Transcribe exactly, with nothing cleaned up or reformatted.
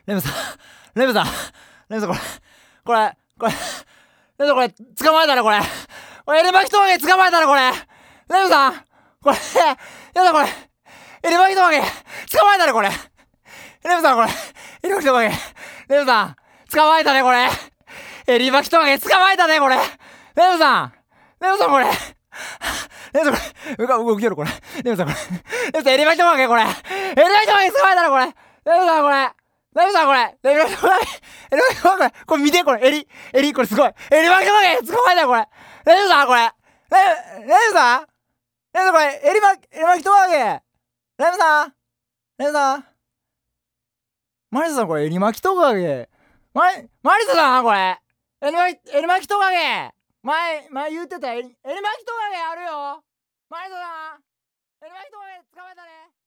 レムさん、レムさん、レムさん、これ、これ、これ、レムさん、これ、捕まえたね、これ。これ、エリマキトカゲ捕まえたね、これ。レムさん、これ、やだ、これ。エリマキトカゲ捕まえたね、これ。レムさん、これ、エリマキトカゲ。レムさん、捕まえたね、これ。エリマキトカゲ捕まえたね、これ。レムさん、レムさん、これ。レムさん、これ、うか、動きよる、これ。レムさん、これ。レムさん、エリマキトカゲ、これ。エリマキトカゲ捕まえたね、これ。レムさん、これ。レムさん、これ。エリマキトカゲ。エリマキトカゲ、これ。これ見て、これ。エリ、エリ、これすごい。エリマキトカゲ捕まえたよ、これ。レムさん、これ。レム、レムさんレムさん、これ。エリマ、エリマキトカゲ。レムさん。レムさん。マリサさん、これ、エリマキトカゲ。マリ、マリサさん、これ。エリマキ、エリマキトカゲ。前、前言ってたエリ、エリマキトカゲあるよ。マリサさん。エリマキトカゲ捕まえたね。